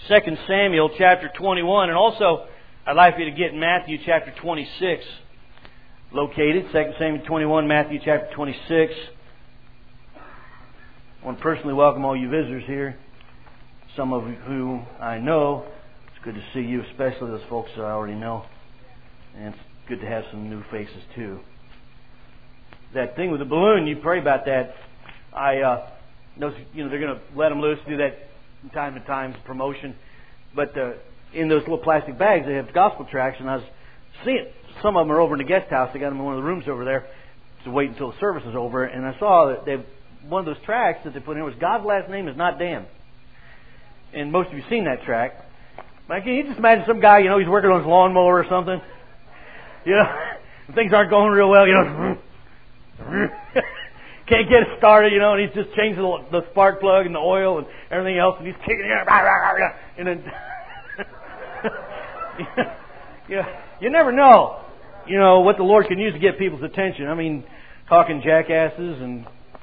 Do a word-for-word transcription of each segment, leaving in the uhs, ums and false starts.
Second Samuel chapter twenty-one, and also I'd like for you to get Matthew chapter twenty-six located. Second Samuel twenty-one, Matthew chapter twenty-six. I want to personally welcome all you visitors here, some of who I know. It's good to see you, especially those folks that I already know. And it's good to have some new faces too. That thing with the balloon, you pray about that. I uh, know, you know, they're going to let them loose, do that from time to time, promotion. But uh, in those little plastic bags, they have gospel tracts, and I was seeing some of them are over in the guest house. They got them in one of the rooms over there to wait until the service is over. And I saw that they one of those tracts that they put in was God's last name is not Dan. And most of you have seen that tract. But can you just imagine some guy, you know, he's working on his lawnmower or something, you know, and things aren't going real well, you know. Can't get it started, you know, and he's just changing the, the spark plug and the oil and everything else, and he's kicking it, and then you, you never know, you know, what the Lord can use to get people's attention. I mean, talking jackasses and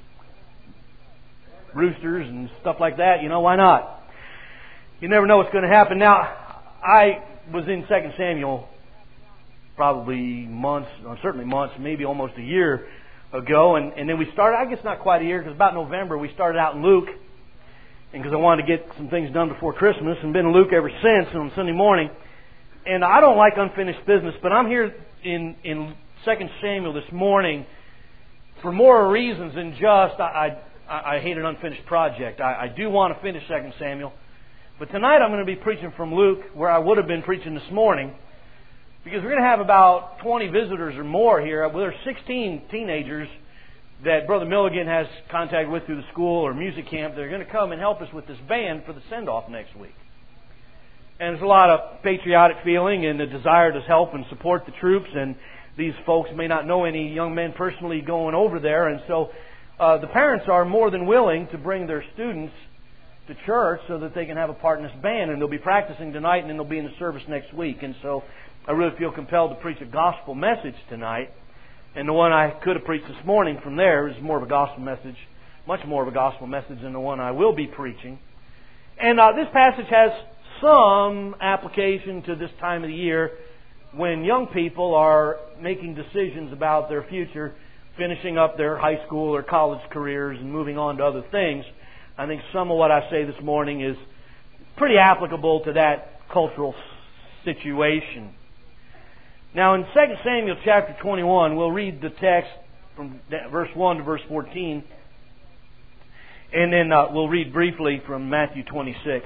roosters and stuff like that, you know, why not? You never know what's going to happen. Now, I was in Second Samuel probably months, or certainly months, maybe almost a year ago, and, and then we started, I guess not quite a year, because about November we started out in Luke, and because I wanted to get some things done before Christmas, and been in Luke ever since on Sunday morning. And I don't like unfinished business, but I'm here in, in Second Samuel this morning for more reasons than just I, I, I hate an unfinished project. I, I do want to finish Second Samuel, but tonight I'm going to be preaching from Luke, where I would have been preaching this morning, because we're going to have about twenty visitors or more here. Well, there's sixteen teenagers that Brother Milligan has contact with through the school or music camp. They're going to come and help us with this band for the send-off next week. And there's a lot of patriotic feeling and a desire to help and support the troops. And these folks may not know any young men personally going over there. And so uh, the parents are more than willing to bring their students to church so that they can have a part in this band. And they'll be practicing tonight, and then they'll be in the service next week. And so I really feel compelled to preach a gospel message tonight. And the one I could have preached this morning from there is more of a gospel message, much more of a gospel message than the one I will be preaching. And uh, this passage has some application to this time of the year when young people are making decisions about their future, finishing up their high school or college careers and moving on to other things. I think some of what I say this morning is pretty applicable to that cultural situation. Now, in Second Samuel chapter twenty-one, we'll read the text from verse one to verse fourteen, and then uh, we'll read briefly from Matthew twenty-six.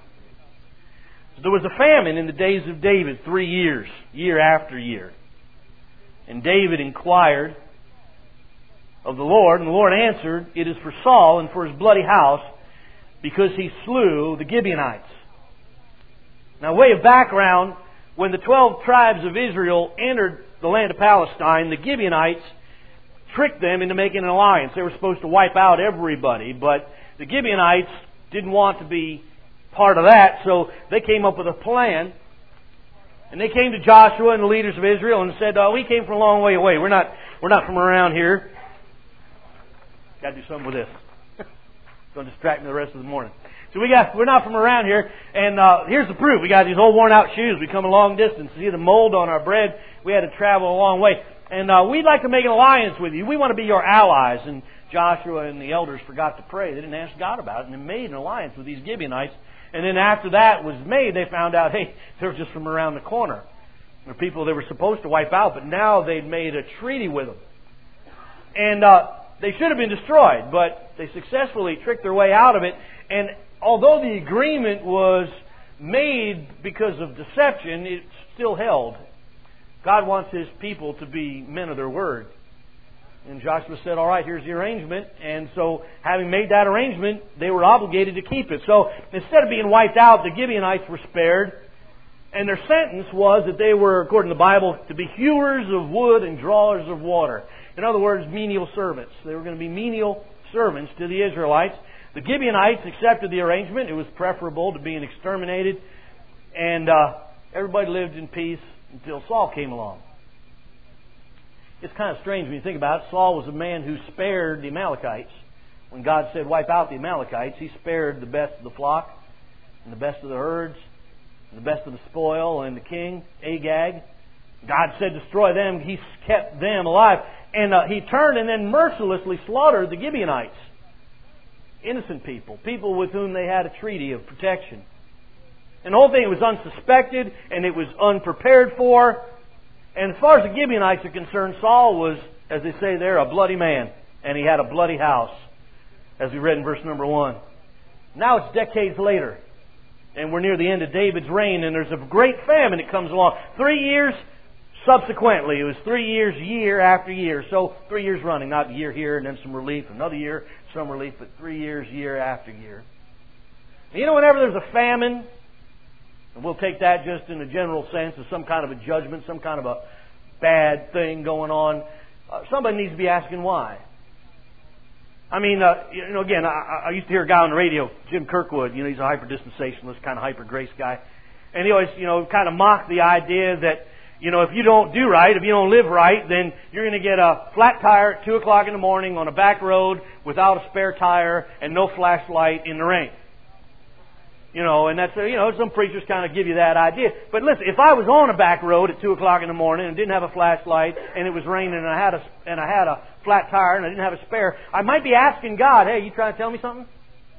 There was a famine in the days of David, three years, year after year. And David inquired of the Lord, and the Lord answered, "It is for Saul and for his bloody house, because he slew the Gibeonites." Now, way of background, when the twelve tribes of Israel entered the land of Palestine, the Gibeonites tricked them into making an alliance. They were supposed to wipe out everybody, but the Gibeonites didn't want to be part of that, so they came up with a plan. And they came to Joshua and the leaders of Israel and said, "Oh, we came from a long way away. We're not, we're not from around here." Got to do something with this. It's going to distract me the rest of the morning. So we got, we're not from around here, and uh, here's the proof. We got these old worn out shoes. We come a long distance. See the mold on our bread. We had to travel a long way. And uh, we'd like to make an alliance with you. We want to be your allies. And Joshua and the elders forgot to pray. They didn't ask God about it, and they made an alliance with these Gibeonites. And then after that was made, they found out, hey, they're just from around the corner. They're people they were supposed to wipe out, but now they'd made a treaty with them. And uh, they should have been destroyed, but they successfully tricked their way out of it. And although the agreement was made because of deception, it still held. God wants His people to be men of their word. And Joshua said, "All right, here's the arrangement." And so, having made that arrangement, they were obligated to keep it. So, instead of being wiped out, the Gibeonites were spared. And their sentence was that they were, according to the Bible, to be hewers of wood and drawers of water. In other words, menial servants. They were going to be menial servants to the Israelites. The Gibeonites accepted the arrangement. It was preferable to being exterminated. And uh, everybody lived in peace until Saul came along. It's kind of strange when you think about it. Saul was a man who spared the Amalekites. When God said wipe out the Amalekites, He spared the best of the flock and the best of the herds, and the best of the spoil, and the king, Agag. God said, destroy them. He kept them alive. And uh, He turned and then mercilessly slaughtered the Gibeonites. Innocent people. People with whom they had a treaty of protection. And the whole thing was unsuspected, and it was unprepared for. And as far as the Gibeonites are concerned, Saul was, as they say there, a bloody man. And he had a bloody house, as we read in verse number one. Now it's decades later, and we're near the end of David's reign, and there's a great famine that comes along. Three years subsequently. It was three years, year after year. So three years running, not a year here and then some relief, another year, some relief, but three years, year after year. And you know, whenever there's a famine, and we'll take that just in a general sense as some kind of a judgment, some kind of a bad thing going on, uh, somebody needs to be asking why. I mean, uh, you know, again, I, I used to hear a guy on the radio, Jim Kirkwood. You know, he's a hyper-dispensationalist, kind of hyper-grace guy. And he always, you know, kind of mocked the idea that, you know, if you don't do right, if you don't live right, then you're going to get a flat tire at two o'clock in the morning on a back road without a spare tire and no flashlight in the rain. You know, and that's, you know, some preachers kind of give you that idea. But listen, if I was on a back road at two o'clock in the morning and didn't have a flashlight and it was raining and I had a, and I had a flat tire and I didn't have a spare, I might be asking God, hey, you trying to tell me something?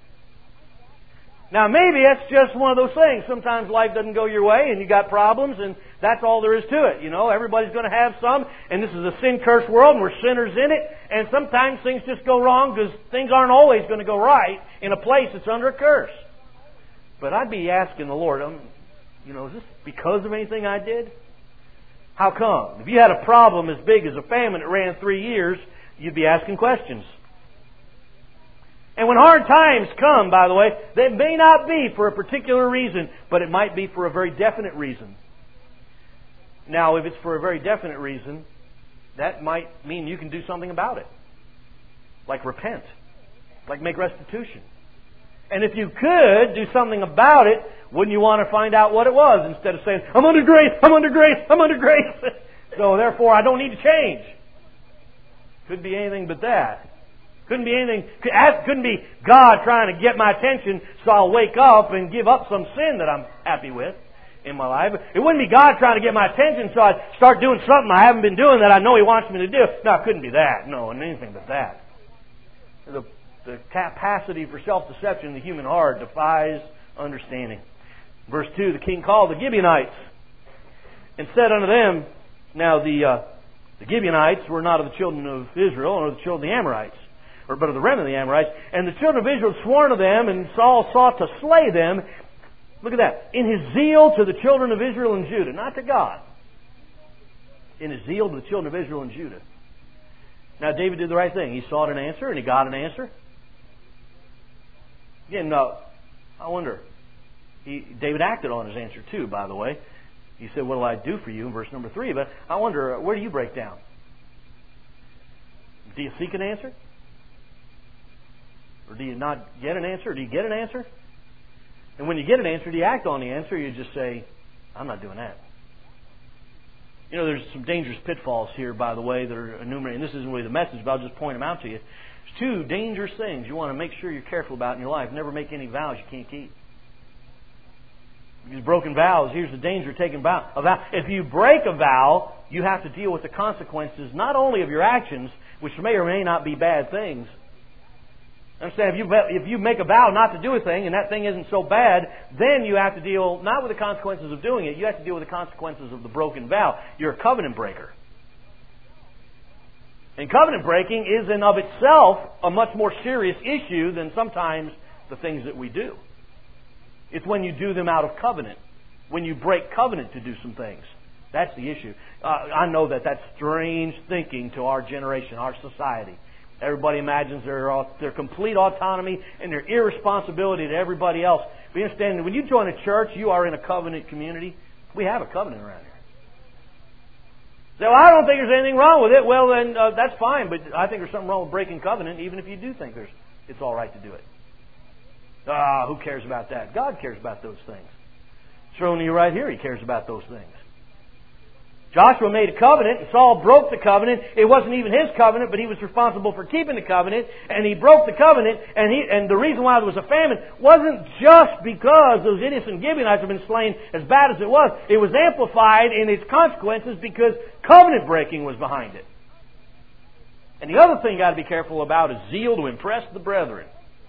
Now maybe that's just one of those things. Sometimes life doesn't go your way and you got problems and that's all there is to it. You know, everybody's going to have some, and this is a sin-cursed world and we're sinners in it, and sometimes things just go wrong because things aren't always going to go right in a place that's under a curse. But I'd be asking the Lord, um, you know, is this because of anything I did? How come? If you had a problem as big as a famine that ran three years, you'd be asking questions. And when hard times come, by the way, they may not be for a particular reason, but it might be for a very definite reason. Now, if it's for a very definite reason, that might mean you can do something about it. Like repent. Like make restitution. And if you could do something about it, wouldn't you want to find out what it was instead of saying, I'm under grace, I'm under grace, I'm under grace. So therefore I don't need to change. Couldn't be anything but that. Couldn't be anything, couldn't be God trying to get my attention so I'll wake up and give up some sin that I'm happy with in my life. It wouldn't be God trying to get my attention so I'd start doing something I haven't been doing that I know He wants me to do. No, it couldn't be that. No, anything but that. The The capacity for self-deception in the human heart defies understanding. Verse two, the king called the Gibeonites and said unto them, now the uh, the Gibeonites were not of the children of Israel, nor the children of the Amorites, or but of the remnant of the Amorites. And the children of Israel had sworn to them, and Saul sought to slay them. Look at that. In his zeal to the children of Israel and Judah, not to God. In his zeal to the children of Israel and Judah. Now David did the right thing. He sought an answer, and he got an answer. Again, uh, I wonder, he, David acted on his answer too, by the way. He said, what will I do for you, in verse number three. But I wonder, where do you break down? Do you seek an answer? Or do you not get an answer? Or do you get an answer? And when you get an answer, do you act on the answer? Or you just say, I'm not doing that. You know, there's some dangerous pitfalls here, by the way, that are enumerated. And this isn't really the message, but I'll just point them out to you. Two dangerous things you want to make sure you're careful about in your life. Never make any vows you can't keep. These broken vows, here's the danger of taking a vow. A vow. If you break a vow, you have to deal with the consequences not only of your actions, which may or may not be bad things. Understand, if you, if you make a vow not to do a thing and that thing isn't so bad, then you have to deal not with the consequences of doing it, you have to deal with the consequences of the broken vow. You're a covenant breaker. And covenant breaking is in of itself a much more serious issue than sometimes the things that we do. It's when you do them out of covenant. When you break covenant to do some things. That's the issue. Uh, I know that that's strange thinking to our generation, our society. Everybody imagines their, their complete autonomy and their irresponsibility to everybody else. But you understand, when you join a church, you are in a covenant community. We have a covenant around here. So I don't think there's anything wrong with it. Well, then uh, that's fine. But I think there's something wrong with breaking covenant, even if you do think there's it's all right to do it. Ah, who cares about that? God cares about those things. Showing you right here, He cares about those things. Joshua made a covenant, and Saul broke the covenant. It wasn't even his covenant, but he was responsible for keeping the covenant, and he broke the covenant, and he and the reason why there was a famine wasn't just because those innocent Gibeonites had been slain as bad as it was. It was amplified in its consequences because covenant breaking was behind it. And the other thing you got to be careful about is zeal to impress the brethren.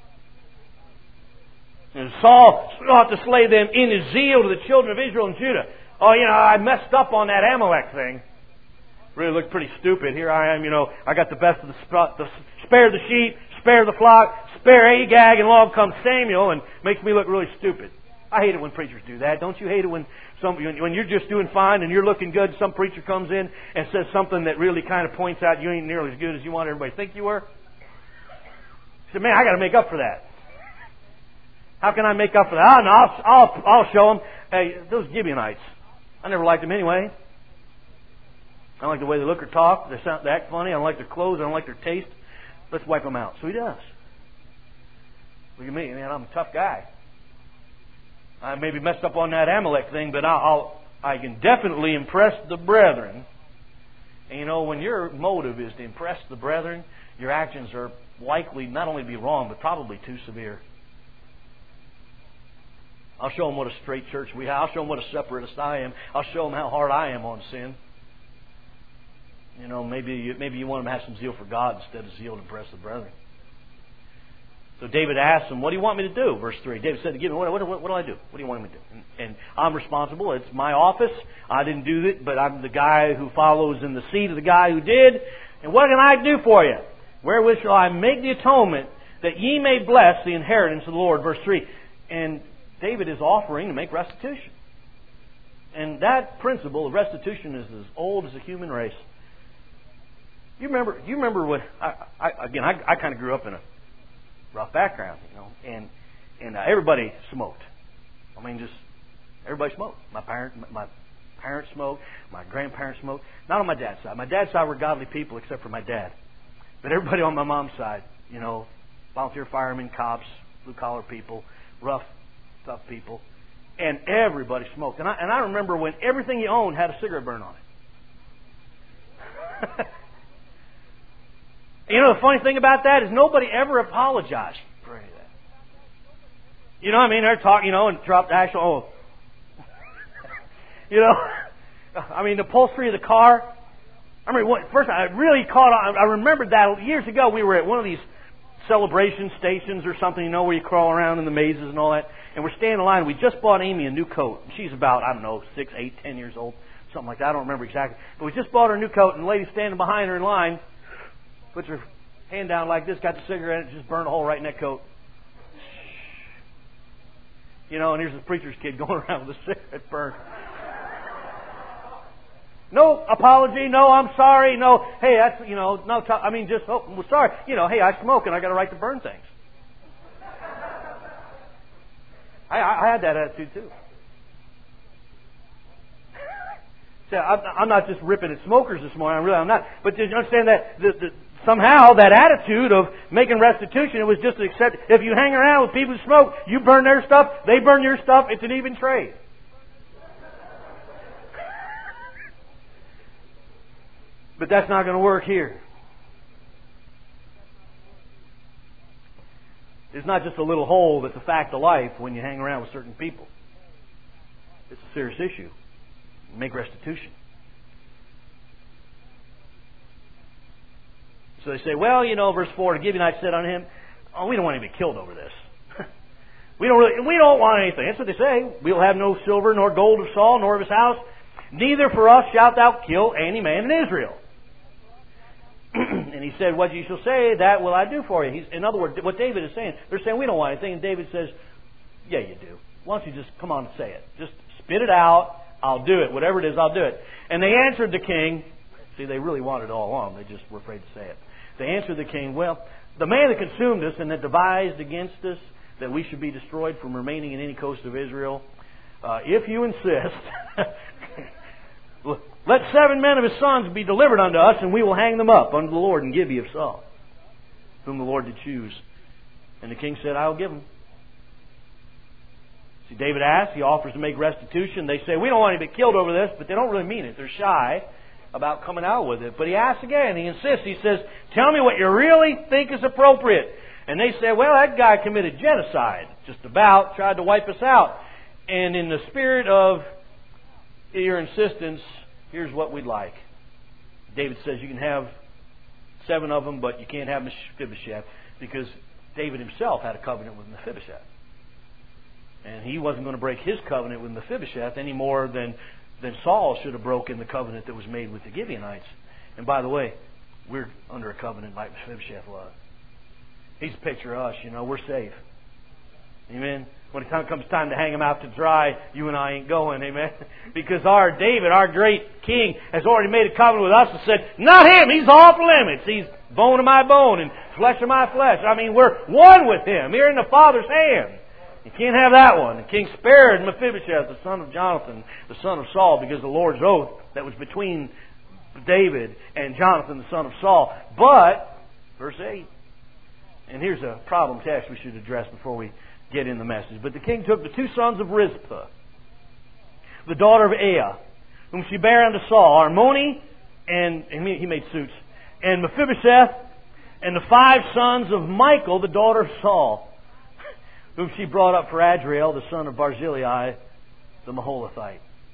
And Saul sought to slay them in his zeal to the children of Israel and Judah. Oh, you know, I messed up on that Amalek thing. Really looked pretty stupid. Here I am, you know, I got the best of the, sp- the spare the sheep, spare the flock, spare Agag, and along comes Samuel and makes me look really stupid. I hate it when preachers do that. Don't you hate it when some when you're just doing fine and you're looking good, some preacher comes in and says something that really kind of points out you ain't nearly as good as you want everybody to think you were? He said, man, I got to make up for that. How can I make up for that? Oh, no, I'll, I'll, I'll show them. Hey, those Gibeonites, I never liked them anyway. I don't like the way they look or talk. They sound, they act funny. I don't like their clothes. I don't like their taste. Let's wipe them out. So he does. Look at me, man. I'm a tough guy. I maybe messed up on that Amalek thing, but I'll, I'll I can definitely impress the brethren. And you know, when your motive is to impress the brethren, your actions are likely not only to be wrong, but probably too severe. I'll show them what a straight church we have. I'll show them what a separatist I am. I'll show them how hard I am on sin. You know, maybe you, maybe you want them to have some zeal for God instead of zeal to impress the brethren. So David asked him, what do you want me to do? Verse three. David said, "Give me what, what, what, what do I do? What do you want me to do?" And, and I'm responsible. It's my office. I didn't do it, but I'm the guy who follows in the seat of the guy who did. And what can I do for you? Wherewith shall I make the atonement that ye may bless the inheritance of the Lord? Verse three. And David is offering to make restitution. And that principle of restitution is as old as the human race. You remember, you remember what, I, I, again, I, I kind of grew up in a rough background, you know, and and uh, everybody smoked. I mean, just, everybody smoked. My parents, my parents smoked, my grandparents smoked. Not on my dad's side. My dad's side were godly people except for my dad. But everybody on my mom's side, you know, volunteer firemen, cops, blue-collar people, rough, tough people, and everybody smoked. And I, and I remember when everything you owned had a cigarette burn on it. You know, the funny thing about that is nobody ever apologized for any of that. You know what I mean? They're talking, you know, and dropped ash. Oh, you know, I mean, the upholstery of the car. I mean, first I really caught on. I remembered that years ago. We were at one of these celebration stations or something, you know, where you crawl around in the mazes and all that. And we're standing in line. We just bought Amy a new coat. She's about, I don't know, six, eight, ten years old, something like that. I don't remember exactly. But we just bought her a new coat, and the lady standing behind her in line puts her hand down like this, got the cigarette, and just burned a hole right in that coat. You know, and here's the preacher's kid going around with a cigarette burn. No apology, no, I'm sorry, no, hey, that's, you know, no, t- I mean, just, oh, well, sorry, you know, hey, I smoke and I got a right to burn things. I, I had that attitude too. So I'm not just ripping at smokers this morning, I really, I'm not, but did you understand that the, the, somehow that attitude of making restitution, it was just to accept, if you hang around with people who smoke, you burn their stuff, they burn your stuff, it's an even trade. But that's not going to work here. It's not just a little hole that's a fact of life when you hang around with certain people. It's a serious issue. Make restitution. So they say, well, you know, verse four, the Gibeonites said on him, oh, we don't want him to be killed over this. we don't really, we don't want anything. That's what they say. We'll have no silver nor gold of Saul nor of his house. Neither for us shalt thou kill any man in Israel. And he said, what you shall say, that will I do for you. He's, in other words, what David is saying, they're saying we don't want anything. And David says, yeah, you do. Why don't you just come on and say it? Just spit it out. I'll do it. Whatever it is, I'll do it. And they answered the king. See, they really wanted it all along. They just were afraid to say it. They answered the king, well, the man that consumed us and that devised against us that we should be destroyed from remaining in any coast of Israel, uh, if you insist, let seven men of his sons be delivered unto us, and we will hang them up unto the Lord in Gibeah of Saul, whom the Lord did choose. And the king said, I will give them. See, David asks, he offers to make restitution. They say, we don't want anybody killed over this, but they don't really mean it. They're shy about coming out with it. But he asks again, he insists, he says, tell me what you really think is appropriate. And they say, well, that guy committed genocide, just about, tried to wipe us out. And in the spirit of your insistence, here's what we'd like. David says you can have seven of them, but you can't have Mephibosheth, because David himself had a covenant with Mephibosheth. And he wasn't going to break his covenant with Mephibosheth any more than, than Saul should have broken the covenant that was made with the Gibeonites. And by the way, we're under a covenant like Mephibosheth was. He's a picture of us, you know, we're safe. Amen. When it comes time to hang him out to dry, you and I ain't going, amen. Because our David, our great king, has already made a covenant with us and said, not him, he's off limits. He's bone of my bone and flesh of my flesh. I mean, we're one with him. Here in the Father's hand. You can't have that one. The king spared Mephibosheth, the son of Jonathan, the son of Saul, because of the Lord's oath that was between David and Jonathan, the son of Saul. But, verse eight, and here's a problem text we should address before we get in the message. But the king took the two sons of Rizpah, the daughter of Aiah, whom she bare unto Saul, Armoni, and, and he made suits, and Mephibosheth, and the five sons of Michal, the daughter of Saul, whom she brought up for Adriel, the son of Barzillai, the Maholathite.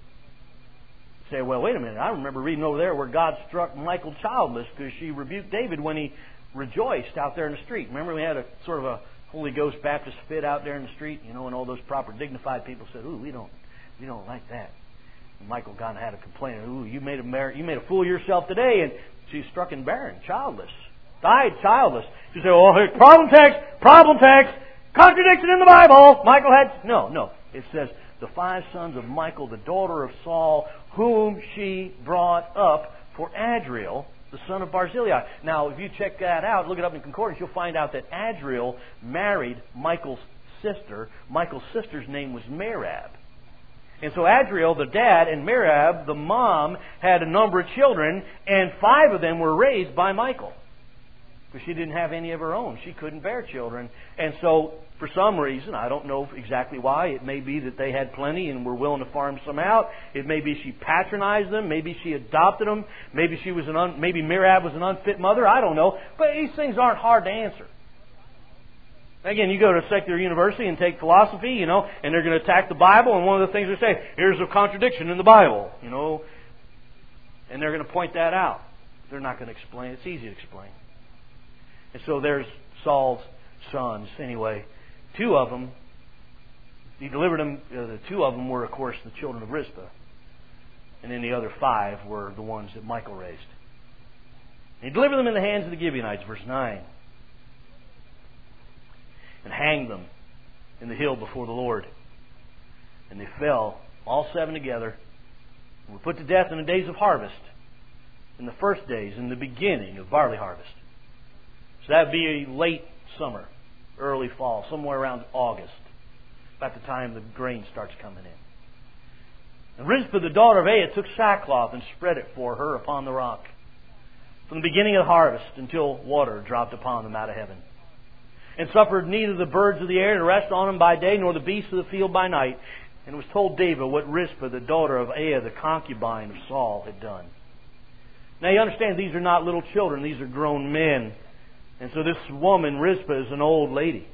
You say, well, wait a minute. I remember reading over there where God struck Michal childless because she rebuked David when he rejoiced out there in the street. Remember we had a sort of a Holy Ghost Baptist fit out there in the street, you know, and all those proper dignified people said, ooh, we don't we don't like that. And Michal kind of had a complaint, ooh, you made a mar- you made a fool of yourself today, and she struck him barren, childless. Died childless. She said, oh, here's problem text, problem text, contradiction in the Bible. Michal had... No, no. It says, the five sons of Michal, the daughter of Saul, whom she brought up for Adriel, the son of Barzillai. Now, if you check that out, look it up in Concordance, you'll find out that Adriel married Michal's sister. Michal's sister's name was Merab. And so Adriel, the dad, and Merab, the mom, had a number of children, and five of them were raised by Michal. Because she didn't have any of her own. She couldn't bear children. And so, for some reason, I don't know exactly why, it may be that they had plenty and were willing to farm some out. It may be she patronized them. Maybe she adopted them. Maybe she was an un, maybe Merab was an unfit mother. I don't know. But these things aren't hard to answer. Again, you go to a secular university and take philosophy, you know, and they're going to attack the Bible, and one of the things they say, here's a contradiction in the Bible, you know, and they're going to point that out. They're not going to explain. It's easy to explain. And so there's Saul's sons. Anyway, two of them, he delivered them, uh, the two of them were, of course, the children of Rizpah. And then the other five were the ones that Michal raised. And he delivered them in the hands of the Gibeonites, verse nine. And hanged them in the hill before the Lord. And they fell, all seven together, and were put to death in the days of harvest, in the first days, in the beginning of barley harvest. So that would be late summer, early fall, somewhere around August, about the time the grain starts coming in. And Rizpah, the daughter of Aiah, took sackcloth and spread it for her upon the rock, from the beginning of the harvest until water dropped upon them out of heaven. And suffered neither the birds of the air to rest on them by day, nor the beasts of the field by night. And it was told David what Rizpah, the daughter of Aiah, the concubine of Saul, had done. Now you understand, these are not little children, these are grown men. And so this woman, Rizpah, is an old lady.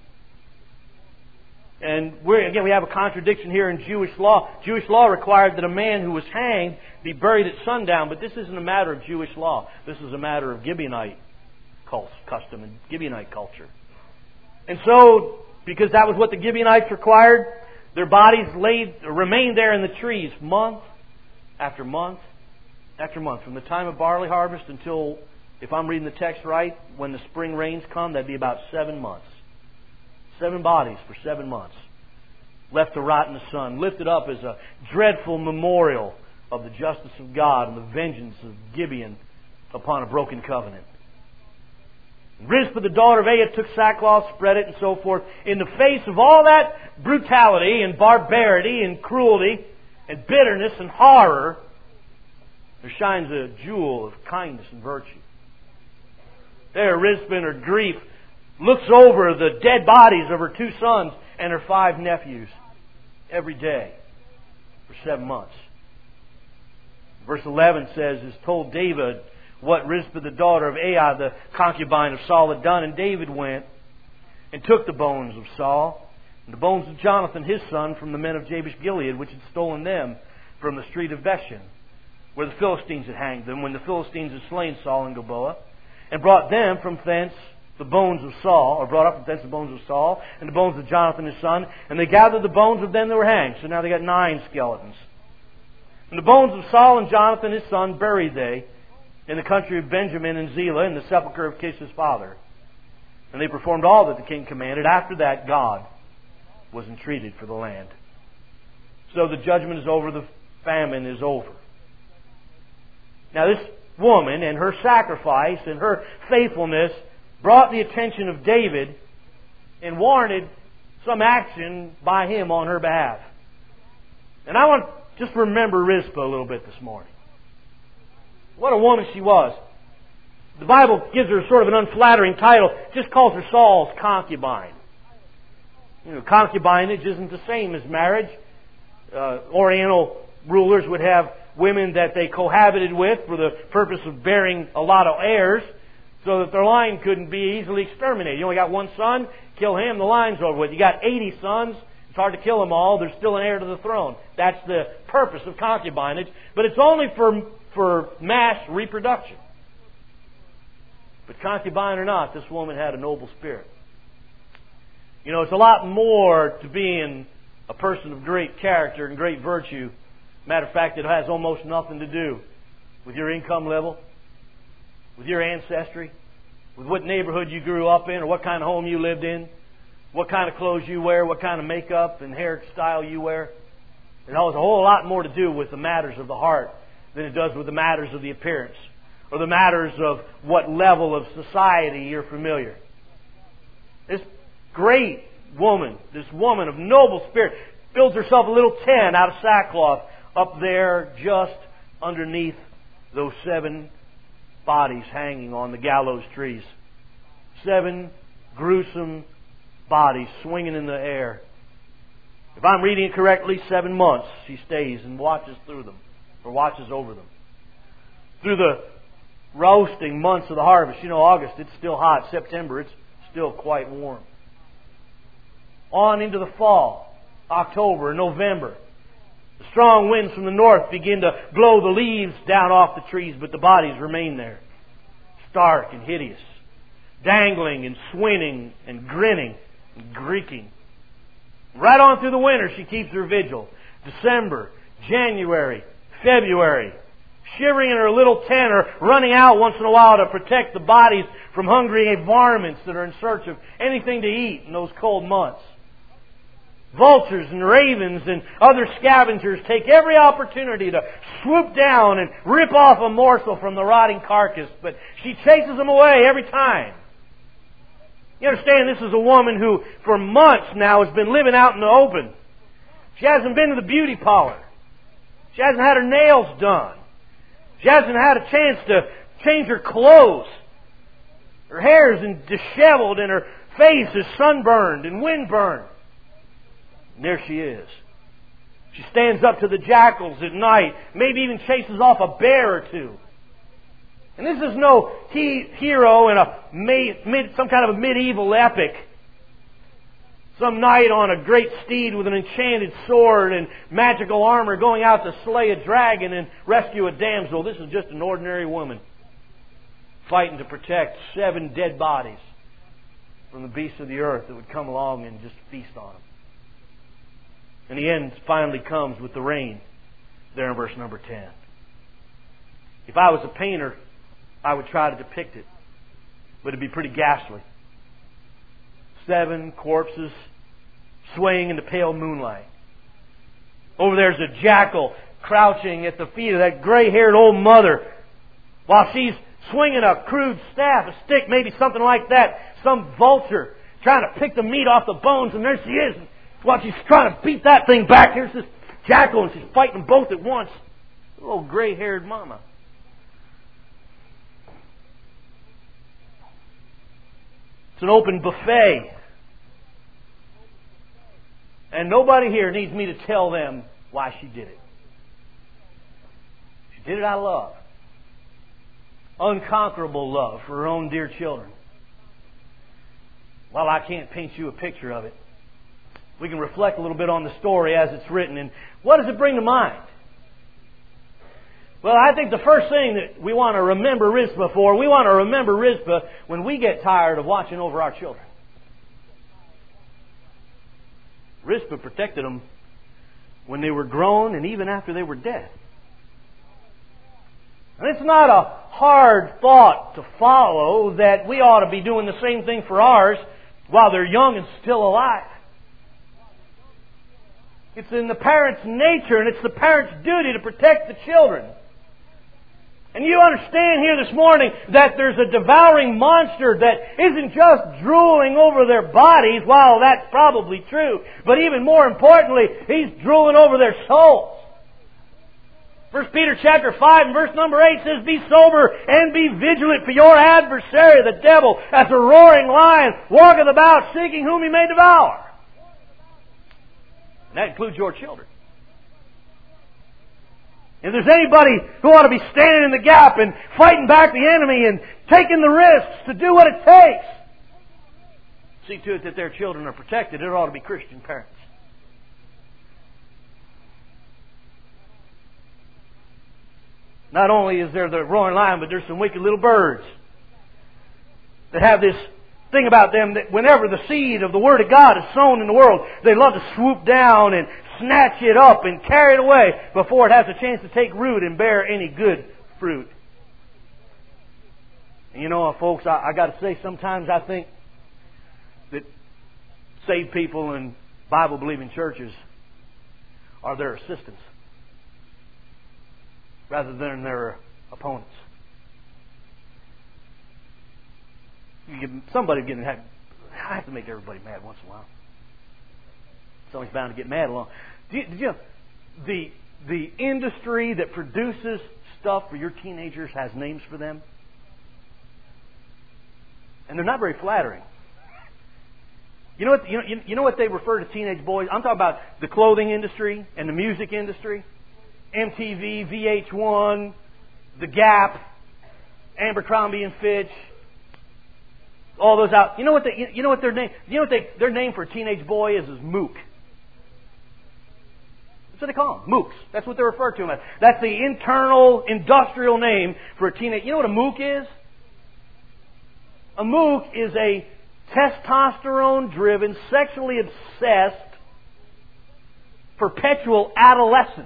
And we're, again, we have a contradiction here in Jewish law. Jewish law required that a man who was hanged be buried at sundown, but this isn't a matter of Jewish law. This is a matter of Gibeonite custom and Gibeonite culture. And so, because that was what the Gibeonites required, their bodies laid, remained there in the trees month after month after month. From the time of barley harvest until, if I'm reading the text right, when the spring rains come, that'd be about seven months. Seven bodies for seven months. Left to rot in the sun. Lifted up as a dreadful memorial of the justice of God and the vengeance of Gibeon upon a broken covenant. Rizpah, the daughter of Aiah, took sackcloth, spread it, and so forth. In the face of all that brutality and barbarity and cruelty and bitterness and horror, there shines a jewel of kindness and virtue. There, Rizpah, in her grief, looks over the dead bodies of her two sons and her five nephews. every day for seven months. Verse eleven says, "Is told David what Rizpah the daughter of Ai, the concubine of Saul, had done. And David went and took the bones of Saul and the bones of Jonathan his son from the men of Jabesh Gilead, which had stolen them from the street of Bethshan, where the Philistines had hanged them, when the Philistines had slain Saul in Gilboa, and brought them from thence the bones of Saul, or brought up from thence the bones of Saul, and the bones of Jonathan his son, and they gathered the bones of them that were hanged." So now they got nine skeletons. "And the bones of Saul and Jonathan his son buried they in the country of Benjamin and Zelah, in the sepulchre of Kish his father. And they performed all that the king commanded. After that, God was entreated for the land." So the judgment is over, the famine is over. Now this woman and her sacrifice and her faithfulness brought the attention of David and warranted some action by him on her behalf. And I want to just remember Rizpah a little bit this morning. What a woman she was. The Bible gives her sort of an unflattering title. It just calls her Saul's concubine. You know, concubinage isn't the same as marriage. Uh, Oriental rulers would have women that they cohabited with for the purpose of bearing a lot of heirs, so that their line couldn't be easily exterminated. You only got one son, kill him, the line's over with. You got eighty sons, it's hard to kill them all, there's still an heir to the throne. That's the purpose of concubinage, but it's only for, for mass reproduction. But concubine or not, this woman had a noble spirit. You know, it's a lot more to being a person of great character and great virtue. Matter of fact, it has almost nothing to do with your income level, with your ancestry, with what neighborhood you grew up in, or what kind of home you lived in, what kind of clothes you wear, what kind of makeup and hairstyle you wear. It has a whole lot more to do with the matters of the heart than it does with the matters of the appearance, or the matters of what level of society you're familiar. This great woman, this woman of noble spirit, builds herself a little tent out of sackcloth up there just underneath those seven bodies hanging on the gallows trees. Seven gruesome bodies swinging in the air. If I'm reading it correctly, seven months she stays and watches through them, or watches over them. Through the roasting months of the harvest. You know, August, it's still hot. September, it's still quite warm. On into the fall, October, November. The strong winds from the north begin to blow the leaves down off the trees, but the bodies remain there, stark and hideous, dangling and swinging and grinning and greeking. Right on through the winter she keeps her vigil. December, January, February, shivering in her little tent or running out once in a while to protect the bodies from hungry varmints that are in search of anything to eat in those cold months. Vultures and ravens and other scavengers take every opportunity to swoop down and rip off a morsel from the rotting carcass, but she chases them away every time. You understand, this is a woman who for months now has been living out in the open. She hasn't been to the beauty parlor. She hasn't had her nails done. She hasn't had a chance to change her clothes. Her hair is disheveled and her face is sunburned and windburned. And there she is. She stands up to the jackals at night, maybe even chases off a bear or two. And this is no he- hero in a mid, some kind of a medieval epic. Some knight on a great steed with an enchanted sword and magical armor going out to slay a dragon and rescue a damsel. This is just an ordinary woman fighting to protect seven dead bodies from the beasts of the earth that would come along and just feast on them. And the end finally comes with the rain there in verse number ten. If I was a painter, I would try to depict it, but it'd be pretty ghastly. Seven corpses swaying in the pale moonlight. Over there's a jackal crouching at the feet of that gray-haired old mother while she's swinging a crude staff, a stick, maybe something like that. Some vulture trying to pick the meat off the bones, and there she is. While she's trying to beat that thing back, here's this jackal, and she's fighting them both at once. Little gray-haired mama. It's an open buffet. And nobody here needs me to tell them why she did it. She did it out of love. Unconquerable love for her own dear children. Well, I can't paint you a picture of it. We can reflect a little bit on the story as it's written. And what does it bring to mind? Well, I think the first thing that we want to remember Rizpah for, we want to remember Rizpah when we get tired of watching over our children. Rizpah protected them when they were grown and even after they were dead. And it's not a hard thought to follow that we ought to be doing the same thing for ours while they're young and still alive. It's in the parent's nature and it's the parent's duty to protect the children. And you understand here this morning that there's a devouring monster that isn't just drooling over their bodies, while that's probably true, but even more importantly, he's drooling over their souls. First Peter chapter five and verse number eight says, "Be sober and be vigilant, for your adversary, the devil, as a roaring lion, walketh about, seeking whom he may devour." And that includes your children. If there's anybody who ought to be standing in the gap and fighting back the enemy and taking the risks to do what it takes, see to it that their children are protected, it ought to be Christian parents. Not only is there the roaring lion, but there's some wicked little birds that have this thing about them that whenever the seed of the Word of God is sown in the world, they love to swoop down and snatch it up and carry it away before it has a chance to take root and bear any good fruit. And you know, folks, I, I got to say, sometimes I think that saved people in Bible-believing churches are their assistants rather than their opponents. You give somebody getting I have to make everybody mad once in a while. Somebody's bound to get mad along. Do you, do you know, the the industry that produces stuff for your teenagers has names for them, and they're not very flattering. You know what? You know, you, you know what they refer to teenage boys? I'm talking about the clothing industry and the music industry, M T V, V H one, The Gap, Abercrombie and Fitch. All those out. You know what? They, you know what their name? You know what they, their name for a teenage boy is? Is Mook. That's what they call them. Mooks. That's what they refer to them as. That's the internal industrial name for a teenage. You know what a mook is? A mook is a testosterone-driven, sexually obsessed, perpetual adolescent.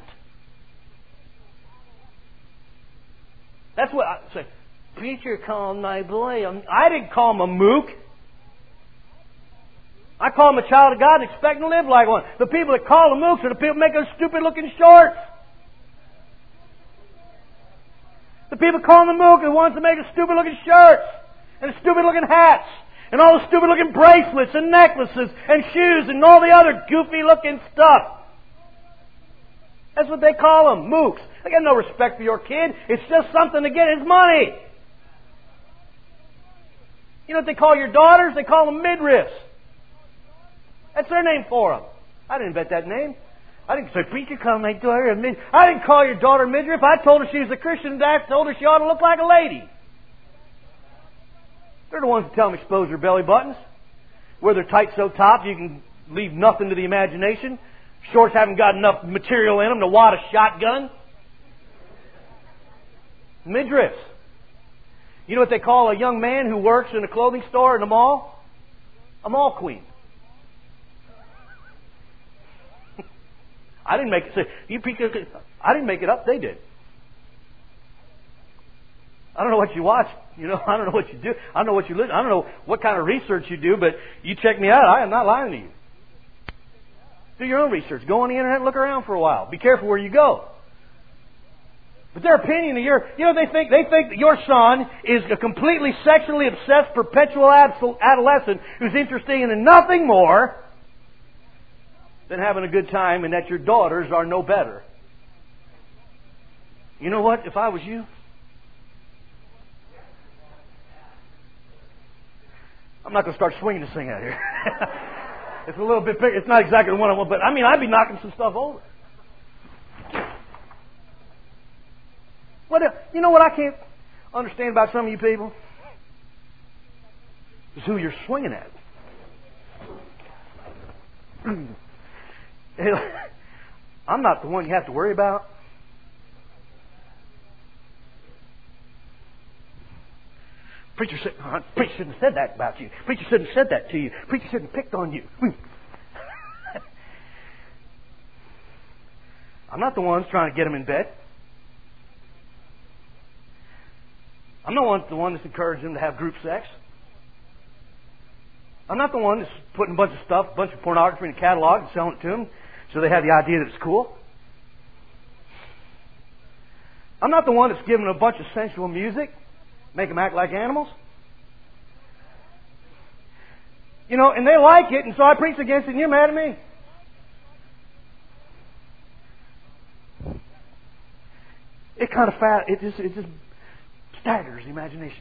That's what I say. Preacher called my boy. I didn't call him a mook. I call him a child of God expecting to live like one. The people that call them mooks are the people that make those stupid looking shorts. The people calling them mook are the ones that make the stupid looking shirts and the stupid looking hats and all the stupid looking bracelets and necklaces and shoes and all the other goofy looking stuff. That's what they call them, mooks. They got no respect for your kid. It's just something to get his money. You know what they call your daughters? They call them midriffs. That's their name for them. I didn't invent that name. I didn't say, preacher, call my daughter a midriff. I didn't call your daughter a midriff. I told her she was a Christian, and I told her she ought to look like a lady. They're the ones that tell them expose their belly buttons. Wear their tight so top you can leave nothing to the imagination. Shorts haven't got enough material in them to wad a shotgun. Midriffs. You know what they call a young man who works in a clothing store in a mall? A mall queen. I didn't make it. Say, you I didn't make it up. They did. I don't know what you watch. You know, I don't know what you do. I don't know what you listen. I don't know what kind of research you do. But you check me out. I am not lying to you. Do your own research. Go on the internet and look around for a while. Be careful where you go. But their opinion of your, you know, they think they think that your son is a completely sexually obsessed, perpetual adolescent who's interested in nothing more than having a good time, and that your daughters are no better. You know what? If I was you, I'm not going to start swinging this thing out here. It's a little bit big. It's not exactly the one I want, but I mean, I'd be knocking some stuff over. What else? You know what I can't understand about some of you people? Is who you're swinging at. I'm not the one you have to worry about. Preacher said, oh, preacher shouldn't have said that about you. Preacher shouldn't have said that to you. Preacher shouldn't have picked on you. I'm not the one trying to get them in bed. I'm not the one that's encouraging them to have group sex. I'm not the one that's putting a bunch of stuff, a bunch of pornography in a catalog and selling it to them so they have the idea that it's cool. I'm not the one that's giving them a bunch of sensual music, make them act like animals. You know, and they like it, and so I preach against it, and you're mad at me. It kind of fat. It just, it just staggers the imagination.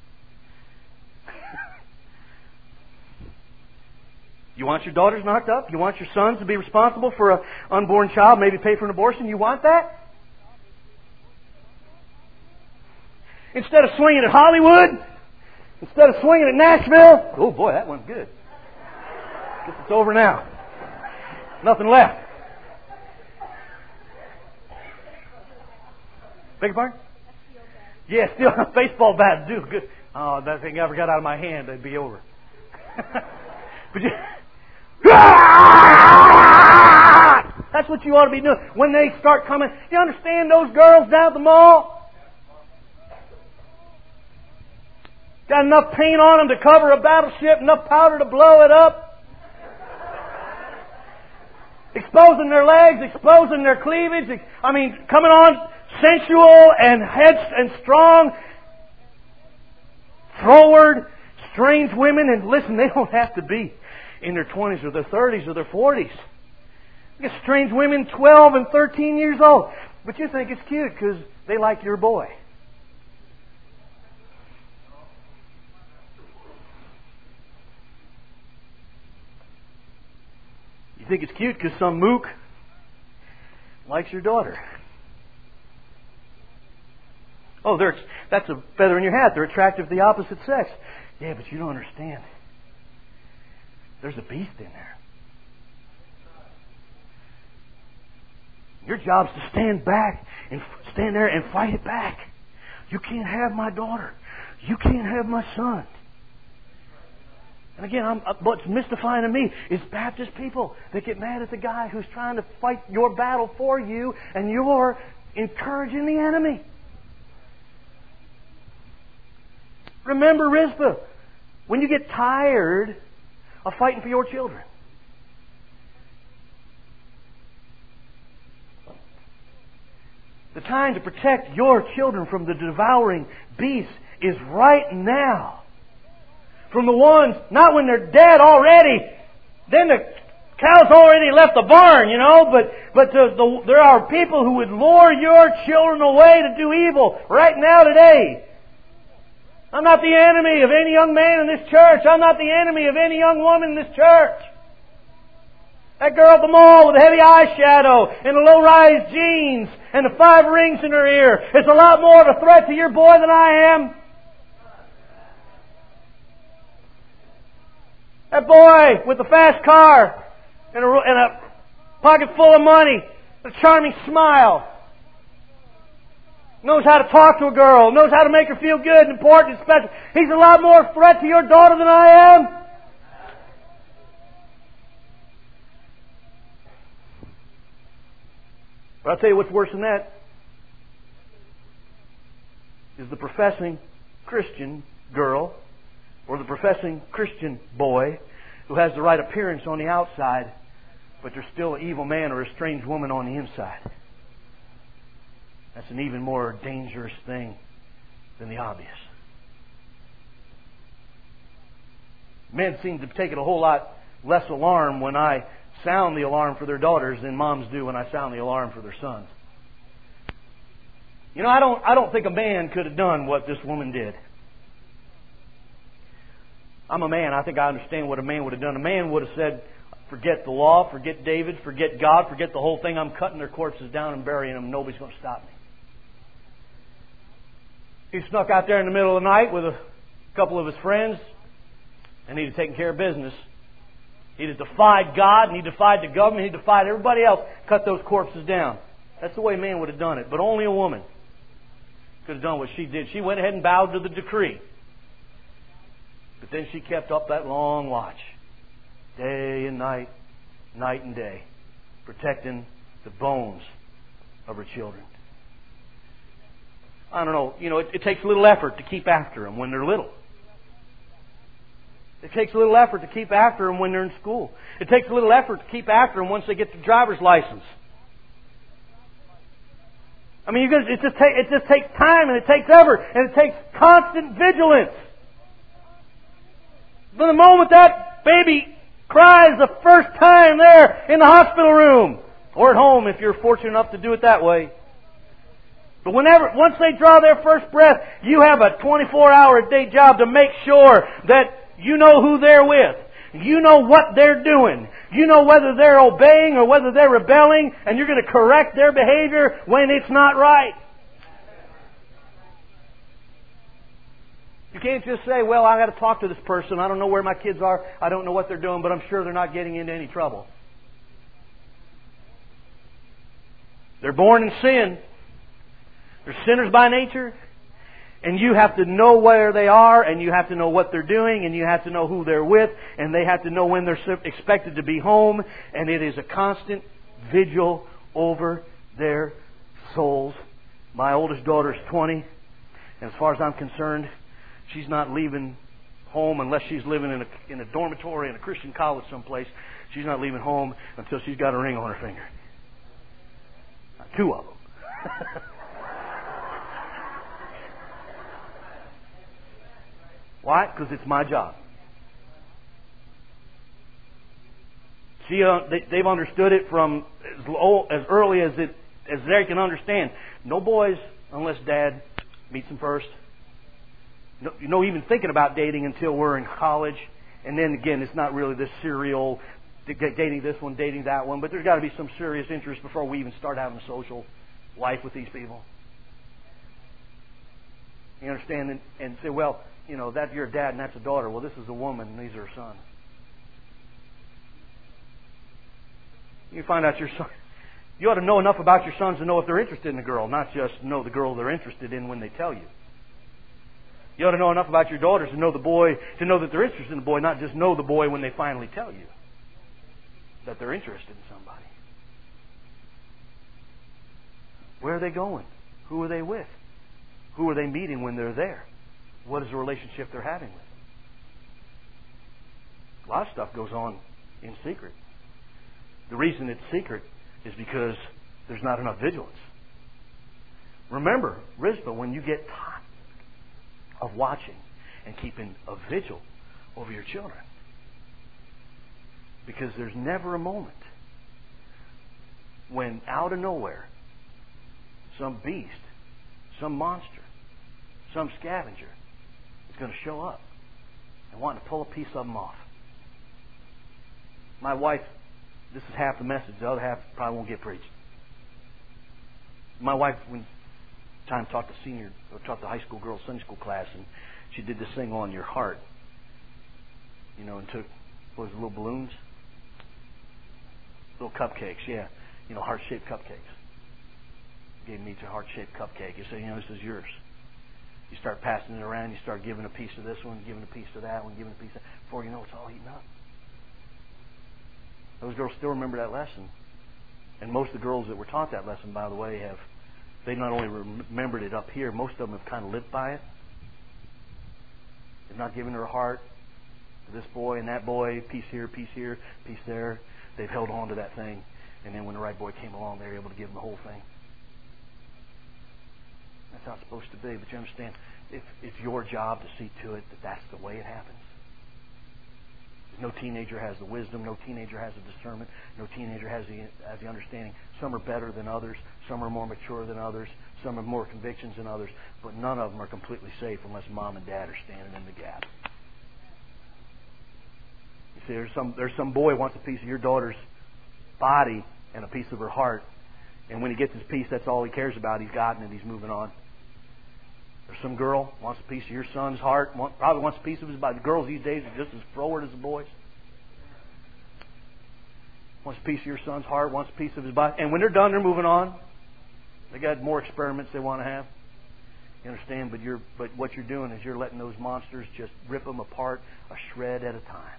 You want your daughters knocked up? You want your sons to be responsible for an unborn child, maybe pay for an abortion? You want that? Instead of swinging at Hollywood, instead of swinging at Nashville, oh boy, that one's good. Guess it's over now. Nothing left. Beg your pardon? Yeah, still a baseball bat do good. Oh, that thing ever got out of my hand, it'd be over. But you, that's what you ought to be doing when they start coming. You understand those girls down at the mall? Got enough paint on them to cover a battleship, enough powder to blow it up. Exposing their legs, exposing their cleavage. I mean, coming on sensual and head and strong, forward, strange women. And listen, they don't have to be in their twenties or their thirties or their forties. You get strange women twelve and thirteen years old. But you think it's cute because they like your boy. You think it's cute because some mook likes your daughter. Oh, they're, that's a feather in your hat. They're attractive to the opposite sex. Yeah, but you don't understand. There's a beast in there. Your job's to stand back and stand there and fight it back. You can't have my daughter. You can't have my son. And again, I'm, what's mystifying to me is Baptist people that get mad at the guy who's trying to fight your battle for you, and you're encouraging the enemy. Remember Rizpah. When you get tired of fighting for your children, the time to protect your children from the devouring beast is right now. From the ones, not when they're dead already. Then the cow's already left the barn, you know. But but the, the, there are people who would lure your children away to do evil right now today. I'm not the enemy of any young man in this church. I'm not the enemy of any young woman in this church. That girl at the mall with the heavy eyeshadow and the low-rise jeans and the five rings in her ear is a lot more of a threat to your boy than I am. That boy with the fast car and a, and a pocket full of money, a charming smile, knows how to talk to a girl, knows how to make her feel good and important and special. He's a lot more a threat to your daughter than I am. But I'll tell you what's worse than that is the professing Christian girl or the professing Christian boy who has the right appearance on the outside, but they're still an evil man or a strange woman on the inside. That's an even more dangerous thing than the obvious. Men seem to take it a whole lot less alarm when I sound the alarm for their daughters than moms do when I sound the alarm for their sons. You know, I don't I don't think a man could have done what this woman did. I'm a man. I think I understand what a man would have done. A man would have said, Forget the law, forget David, forget God, forget the whole thing. I'm cutting their corpses down and burying them. Nobody's going to stop me. He snuck out there in the middle of the night with a couple of his friends, and he'd have taken care of business. He'd have defied God, and he defied the government, he defied everybody else, cut those corpses down. That's the way man would have done it. But only a woman could have done what she did. She went ahead and bowed to the decree. But then she kept up that long watch. Day and night, night and day, protecting the bones of her children. I don't know, you know, it, it takes a little effort to keep after them when they're little. It takes a little effort to keep after them when they're in school. It takes a little effort to keep after them once they get their driver's license. I mean, you guys, it just take, it just takes time and it takes effort and it takes constant vigilance. From the moment that baby cries the first time there in the hospital room, or at home if you're fortunate enough to do it that way. But whenever, once they draw their first breath, you have a twenty-four hour a day job to make sure that you know who they're with. You know what they're doing. You know whether they're obeying or whether they're rebelling, and you're going to correct their behavior when it's not right. You can't just say, well, I got to talk to this person. I don't know where my kids are. I don't know what they're doing, but I'm sure they're not getting into any trouble. They're born in sin. They're sinners by nature. And you have to know where they are, and you have to know what they're doing, and you have to know who they're with, and they have to know when they're expected to be home. And it is a constant vigil over their souls. My oldest daughter is twenty, and as far as I'm concerned, she's not leaving home unless she's living in a, in a dormitory in a Christian college someplace. She's not leaving home until she's got a ring on her finger. Two of them. Why? Because it's my job. See, uh, they, they've understood it from as, low, as early as it as they can understand. No boys unless Dad meets them first. No, you know, even thinking about dating until we're in college, and then again, it's not really this serial dating this one, dating that one. But there's got to be some serious interest before we even start having a social life with these people. You understand? And, and say, well, you know, that's your dad and that's a daughter. Well, this is a woman and these are her sons. You find out your son. You ought to know enough about your sons to know if they're interested in the girl, not just know the girl they're interested in when they tell you. You ought to know enough about your daughters to know the boy, to know that they're interested in the boy, not just know the boy when they finally tell you that they're interested in somebody. Where are they going? Who are they with? Who are they meeting when they're there? What is the relationship they're having with? A lot of stuff goes on in secret. The reason it's secret is because there's not enough vigilance. Remember, Rizpah, when you get tired of watching and keeping a vigil over your children, because there's never a moment when out of nowhere some beast, some monster, some scavenger is going to show up and want to pull a piece of them off. My wife, this is half the message, the other half probably won't get preached. My wife, when time taught the senior, or taught the high school girls Sunday school class, and she did this thing on your heart, you know, and took, what was it, little balloons? Little cupcakes, yeah. You know, heart-shaped cupcakes. Gave me a heart-shaped cupcake. You say, you know, this is yours. You start passing it around. You start giving a piece of this one, giving a piece of that one, giving a piece of that. Before you know, it's all eaten up. Those girls still remember that lesson. And most of the girls that were taught that lesson, by the way, have, they not only remembered it up here, most of them have kind of lived by it. They've not given their heart to this boy and that boy, piece here, piece here, piece there. They've held on to that thing. And then when the right boy came along, they were able to give them the whole thing. That's how it's supposed to be. But you understand, if it's your job to see to it that that's the way it happens. No teenager has the wisdom. No teenager has the discernment. No teenager has the, has the understanding. Some are better than others. Some are more mature than others. Some have more convictions than others. But none of them are completely safe unless mom and dad are standing in the gap. You see, there's some there's some boy who wants a piece of your daughter's body and a piece of her heart. And when he gets his piece, that's all he cares about. He's gotten it. He's moving on. There's some girl who wants a piece of your son's heart. Want, probably wants a piece of his body. The girls these days are just as forward as the boys. Wants a piece of your son's heart. Wants a piece of his body. And when they're done, they're moving on. They got more experiments they want to have. You understand? But you're but what you're doing is you're letting those monsters just rip them apart a shred at a time.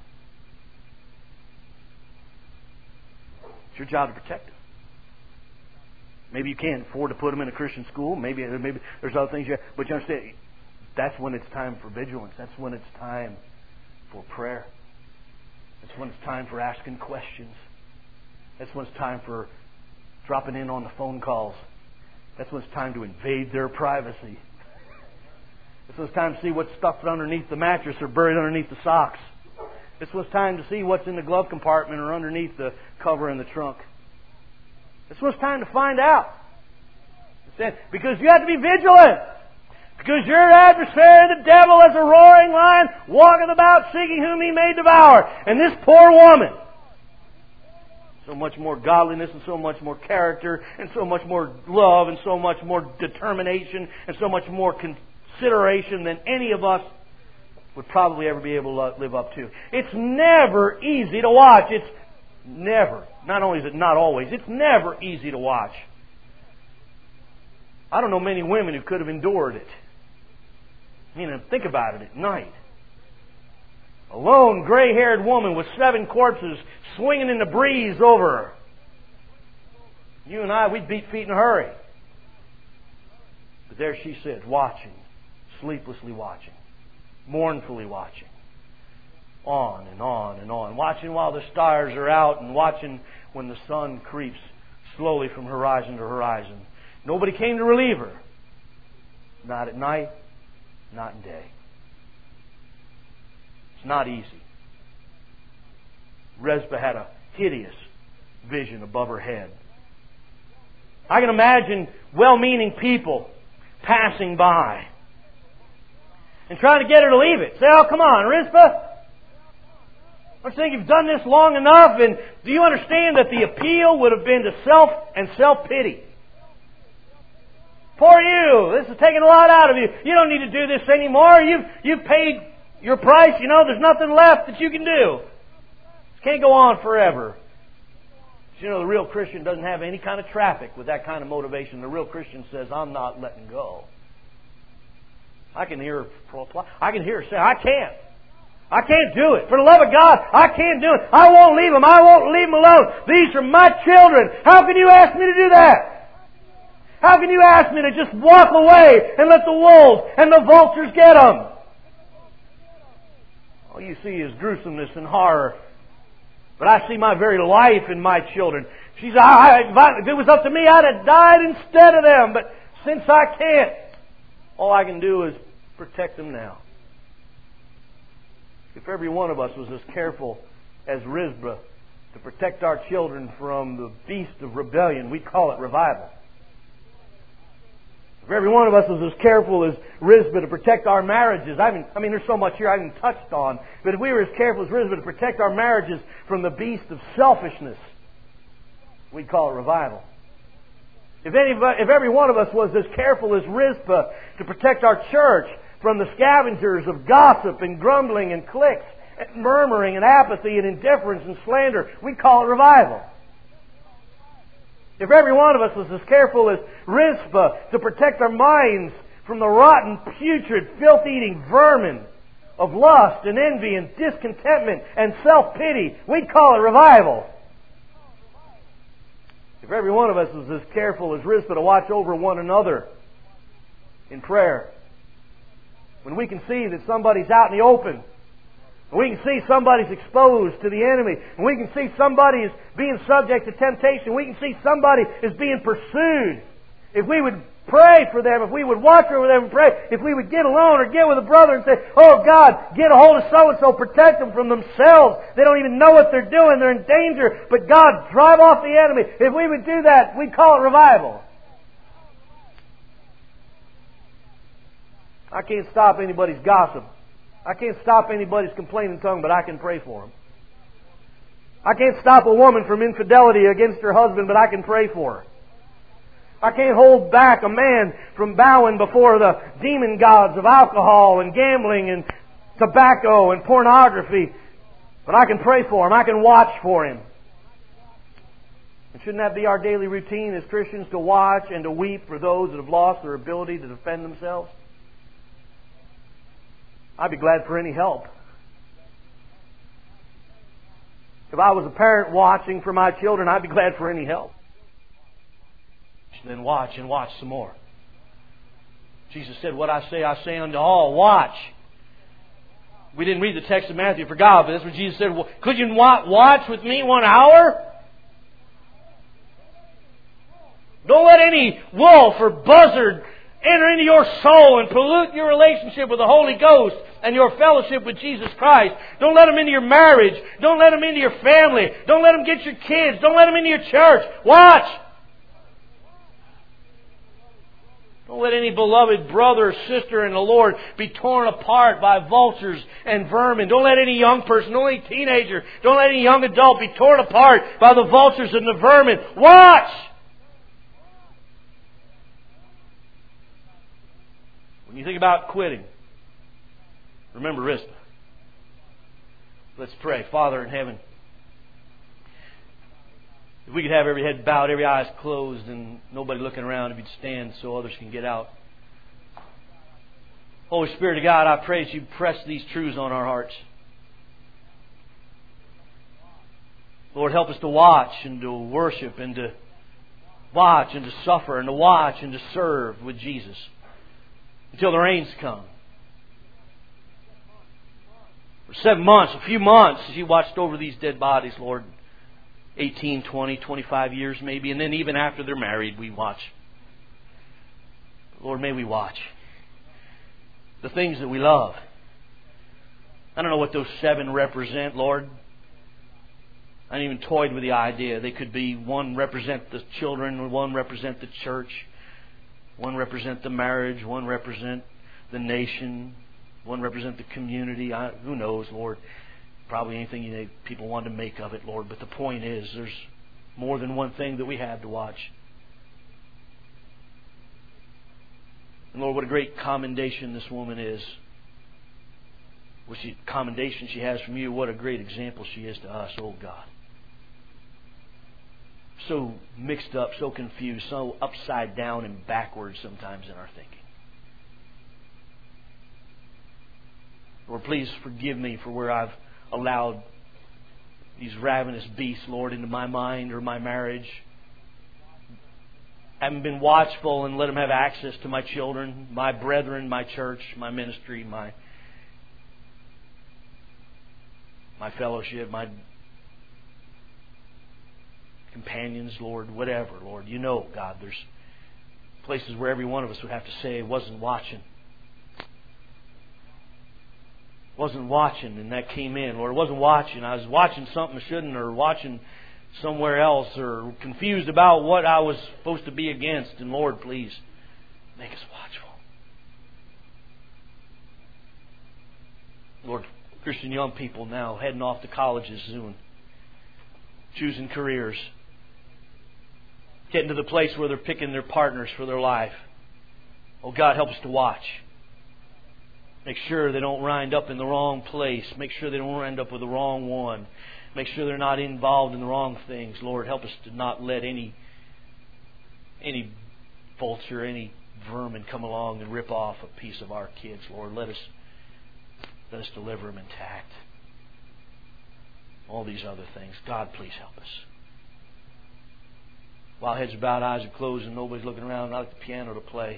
It's your job to protect them. Maybe you can't afford to put them in a Christian school. Maybe maybe there's other things you have. But you understand, that's when it's time for vigilance. That's when it's time for prayer. That's when it's time for asking questions. That's when it's time for dropping in on the phone calls. That's when it's time to invade their privacy. That's when it's time to see what's stuffed underneath the mattress or buried underneath the socks. This was time to see what's in the glove compartment or underneath the cover in the trunk. This was time to find out. Because you have to be vigilant. Because your adversary, the devil, is a roaring lion, walking about seeking whom he may devour. And this poor woman, so much more godliness and so much more character and so much more love and so much more determination and so much more consideration than any of us would probably ever be able to live up to. It's never easy to watch. It's never. Not only is it not always, it's never easy to watch. I don't know many women who could have endured it. I mean, think about it at night. A lone, gray-haired woman with seven corpses swinging in the breeze over her. You and I, we'd beat feet in a hurry. But there she sits, watching, sleeplessly watching, mournfully watching. On and on and on. Watching while the stars are out and watching when the sun creeps slowly from horizon to horizon. Nobody came to relieve her. Not at night, not in day. It's not easy. Rizpah had a hideous vision above her head. I can imagine well-meaning people passing by and trying to get her to leave it. Say, oh, come on, Rizpah. I think you've done this long enough, and do you understand that the appeal would have been to self and self-pity? Poor you! This is taking a lot out of you. You don't need to do this anymore. You've, you've paid your price. You know, there's nothing left that you can do. This can't go on forever. But you know, the real Christian doesn't have any kind of traffic with that kind of motivation. The real Christian says, I'm not letting go. I can hear her, I can hear her say, I can't. I can't do it. For the love of God, I can't do it. I won't leave them. I won't leave them alone. These are my children. How can you ask me to do that? How can you ask me to just walk away and let the wolves and the vultures get them? All you see is gruesomeness and horror. But I see my very life in my children. She said, I, I, if it was up to me, I'd have died instead of them. But since I can't, all I can do is protect them now. If every one of us was as careful as Rizpah to protect our children from the beast of rebellion, we'd call it revival. If every one of us was as careful as Rizpah to protect our marriages, I mean, I mean, there's so much here I haven't touched on, but if we were as careful as Rizpah to protect our marriages from the beast of selfishness, we'd call it revival. If, any, if every one of us was as careful as Rizpah to protect our church from the scavengers of gossip and grumbling and cliques and murmuring and apathy and indifference and slander, we'd call it revival. If every one of us was as careful as Rizpah to protect our minds from the rotten, putrid, filth-eating vermin of lust and envy and discontentment and self-pity, we'd call it revival. If every one of us was as careful as Rizpah to watch over one another in prayer, when we can see that somebody's out in the open, and we can see somebody's exposed to the enemy, and we can see somebody is being subject to temptation, we can see somebody is being pursued. If we would pray for them, if we would watch over them and pray, if we would get alone or get with a brother and say, oh God, get a hold of so-and-so, protect them from themselves. They don't even know what they're doing. They're in danger. But God, drive off the enemy. If we would do that, we'd call it revival. I can't stop anybody's gossip. I can't stop anybody's complaining tongue, but I can pray for them. I can't stop a woman from infidelity against her husband, but I can pray for her. I can't hold back a man from bowing before the demon gods of alcohol and gambling and tobacco and pornography, but I can pray for him. I can watch for him. And shouldn't that be our daily routine as Christians, to watch and to weep for those that have lost their ability to defend themselves? I'd be glad for any help. If I was a parent watching for my children, I'd be glad for any help. Then watch and watch some more. Jesus said, "What I say, I say unto all, watch." We didn't read the text of Matthew for God, but that's what Jesus said. Well, could you watch with me one hour? Don't let any wolf or buzzard enter into your soul and pollute your relationship with the Holy Ghost and your fellowship with Jesus Christ. Don't let them into your marriage. Don't let them into your family. Don't let them get your kids. Don't let them into your church. Watch! Don't let any beloved brother or sister in the Lord be torn apart by vultures and vermin. Don't let any young person, don't let any teenager, don't let any young adult be torn apart by the vultures and the vermin. Watch! When you think about quitting, remember Rizpah. Let's pray. Father in heaven, if we could have every head bowed, every eye closed, and nobody looking around, if you'd stand so others can get out. Holy Spirit of God, I pray that you press these truths on our hearts. Lord, help us to watch and to worship and to watch and to suffer and to watch and to serve with Jesus until the rains come. For seven months, a few months, as you watched over these dead bodies, Lord, eighteen, twenty, twenty-five years maybe, and then even after they're married, we watch. Lord, may we watch the things that we love. I don't know what those seven represent, Lord. I even toyed with the idea. They could be, one represent the children, one represent the church, one represent the marriage, one represent the nation, one represent the community. I, who knows, Lord? Probably anything you, people want to make of it, Lord. But the point is, there's more than one thing that we have to watch. And Lord, what a great commendation this woman is. What she, commendation she has from you. What a great example she is to us, oh God. So mixed up, so confused, so upside down and backwards sometimes in our thinking. Lord, please forgive me for where I've allowed these ravenous beasts, Lord, into my mind or my marriage. I haven't been watchful and let them have access to my children, my brethren, my church, my ministry, my my fellowship, my companions, Lord, whatever, Lord. You know, God, there's places where every one of us would have to say, wasn't watching. Wasn't watching, and that came in. Lord, I wasn't watching. I was watching something I shouldn't, or watching somewhere else, or confused about what I was supposed to be against. And Lord, please, make us watchful. Lord, Christian young people now heading off to colleges soon, choosing careers, getting to the place where they're picking their partners for their life. Oh God, help us to watch. Make sure they don't wind up in the wrong place. Make sure they don't wind up with the wrong one. Make sure they're not involved in the wrong things. Lord, help us to not let any any vulture, any vermin come along and rip off a piece of our kids. Lord, let us let us deliver them intact. All these other things. God, please help us. While heads are bowed, eyes are closed, and nobody's looking around, I'd like the piano to play.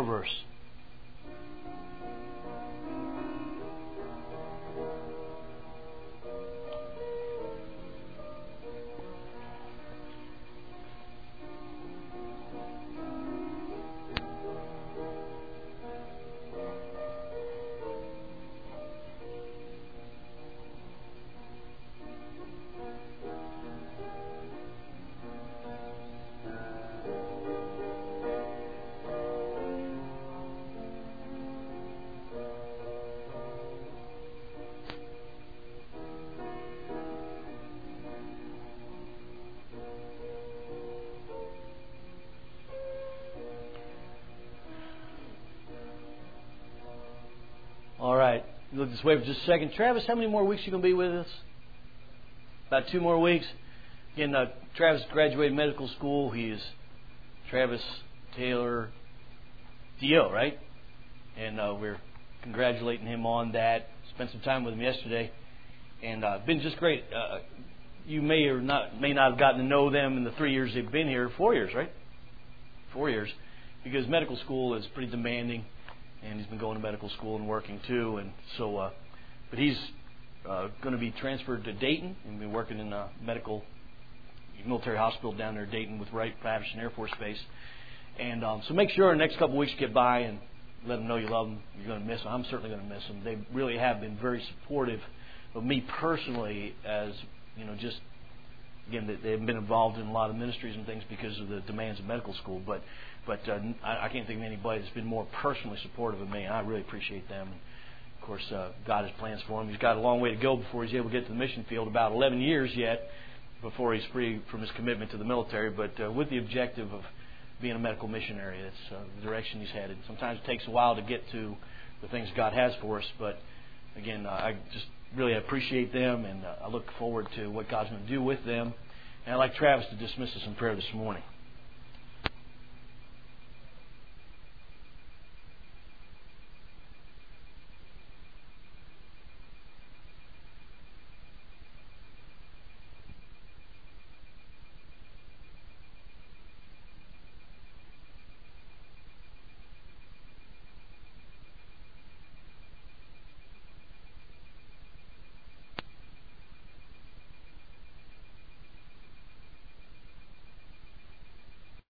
verse. All right. Look this way for just a second. Travis, how many more weeks are you going to be with us? About two more weeks. Again, uh, Travis graduated medical school. He is Travis Taylor Dio, right? And uh, we're congratulating him on that. Spent some time with him yesterday, and uh, been just great. Uh, you may or not may not have gotten to know them in the three years they've been here. Four years, right? Four years, because medical school is pretty demanding. And he's been going to medical school and working too, and so. Uh, but he's uh, going to be transferred to Dayton and be working in a medical military hospital down there, Dayton, with Wright-Patterson Air Force Base. And um, so make sure in the next couple of weeks get by and let them know you love them. You're going to miss them. I'm certainly going to miss them. They really have been very supportive of me personally, as you know, just again, they've been involved in a lot of ministries and things because of the demands of medical school, but. But uh, I can't think of anybody that's been more personally supportive of me, and I really appreciate them. And of course, uh, God has plans for him. He's got a long way to go before he's able to get to the mission field, about eleven years yet, before he's free from his commitment to the military, but uh, with the objective of being a medical missionary. That's uh, the direction he's headed. Sometimes it takes a while to get to the things God has for us, but again, uh, I just really appreciate them, and uh, I look forward to what God's going to do with them. And I'd like Travis to dismiss us in prayer this morning.